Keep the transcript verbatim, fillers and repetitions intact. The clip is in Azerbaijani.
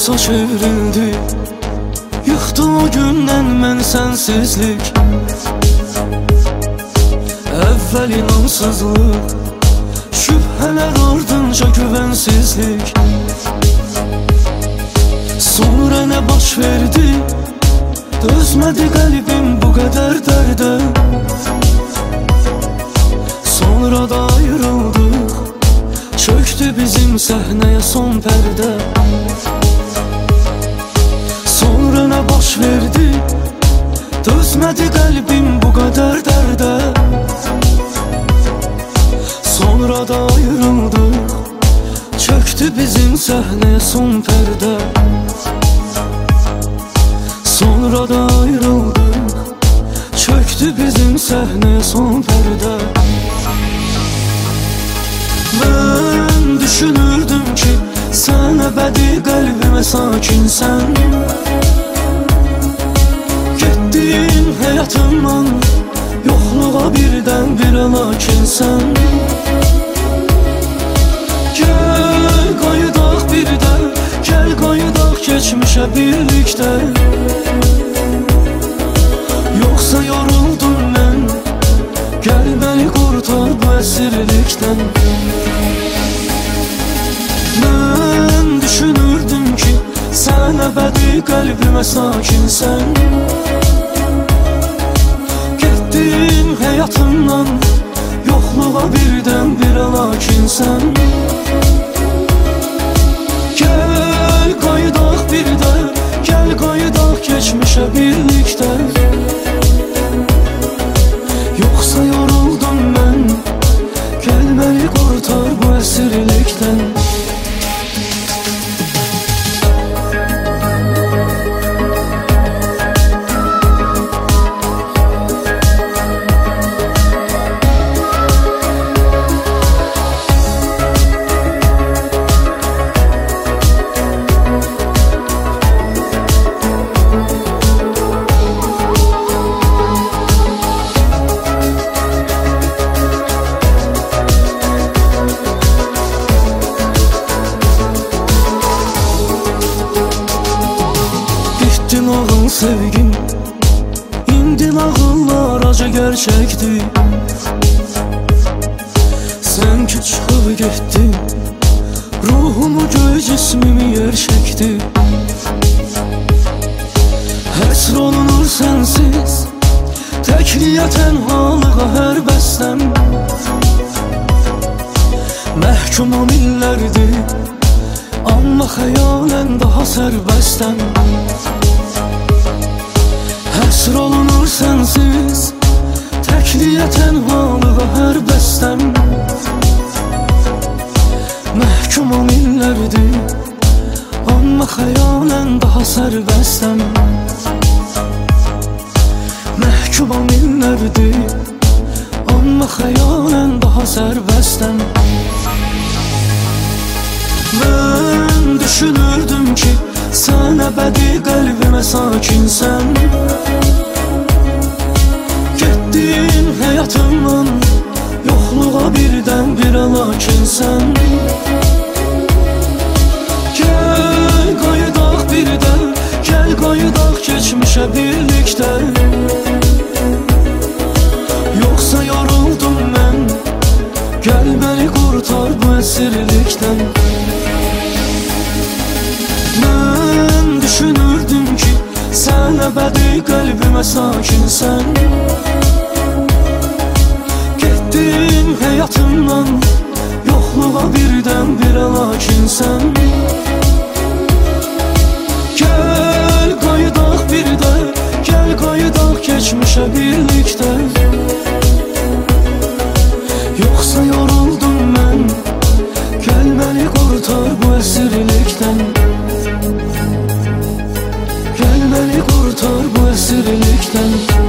olsa çevrildi. Yıxdı o gündən mən sənsizlik. Əvvəl inansızlıq, şübhələr ardınca güvənsizlik. Sonra nə baş verdi? Dözmədi qəlbim bu qədər dərdə. Sonra da ayrıldıq, çöktü bizim səhnəyə son pərdə. Sonra nə baş verdi? Dözmədi qəlbim bu qədər dərdə. Sonra da ayrıldıq, çöktü bizim səhnəyə son pərdə. Sonra da ayrıldıq, çöktü bizim səhnəyə son pərdə. Mən düşünürdüm ki, sən əbədi qəlbimə sakinsən. Getdin həyatımdan, yoxluğa birdən birə lakinsən. Gəl qayıdaq birdən, gəl qayıdaq keçmişə birlikdə. Yoxsa yoruldum mən, gəl məni qurtar bu əsirlikdən. Mən düşünürdüm ki, sən əbədi qəlbimə sakinsən. Getdin həyatımdan, yoxluğa birdən birə lakinsən. Gəl qayıdaq birdən, gəl qayıdaq keçmişə birlikdə. Yoxsa yoruldum mən, gəl məni qurtar bu əsirlikdən. Ağıl sevgim, indi nağıllar acı gerçekti. Sen ki çıxıb getdin, ruhumu göy cismimi yer çəkdi. Həsr olunur sənsiz, təkliyə tənhalığa hər bəstəm. Məhkumam illərdir, amma xəyalən daha sərbəstəm. Həsr olunur sənsiz, təkliyə tənhalığa hər bəstəm. Məhkumam illərdir, amma xəyalən daha sərbəstəm. Məhkumam illərdir, amma xəyalən daha sərbəstəm. Mən düşünürdüm ki, sən əbədi qəlbimə sakinsən. Getdin həyatımdan, yoxluğa birdən birə lakinsən. Gəl qayıdaq birdən, gəl qayıdaq keçmişə birlikdə. Yoxsa yoruldum mən, gəl məni qurtar bu əsirlikdən. Mən düşünürdüm ki, sən əbədi qəlbimə sakinsən. Getdin həyatımdan, yoxluğa birdən birə lakinsən. Gəl qayıdaq birdən, gəl qayıdaq keçmişə birlikdə. Yoxsa yoruldum mən, gəl məni qurtar bu əsirlikdən. Gəl məni qurtar bu əsirlikdən.